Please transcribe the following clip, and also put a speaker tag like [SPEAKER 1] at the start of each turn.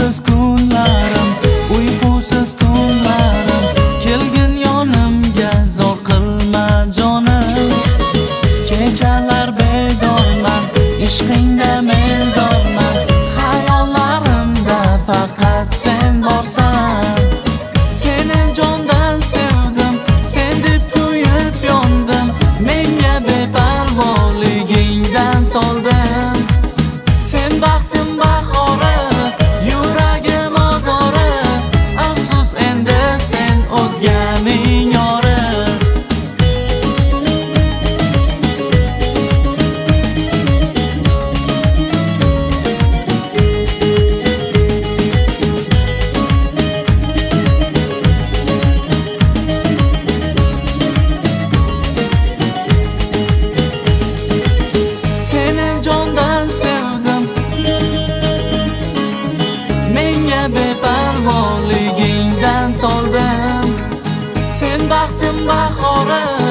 [SPEAKER 1] Uyqusiz kunlarim, uyqusiz tunlarim, kelgin yonimga zor qilma jonim. Kechalar bedorman, ishqingda men zorman, xayollarimda faqat sen borsan. Seni jondan sevdim, sen deb kuyib yondim, menga beparvoligingdan toldim. Sen baxtim bahori, yuragim ozori, afsus endi sen o'zganing yori. Seni jondan sevdim, menga beparvoligingdan toldim. Sen baxtim bahori,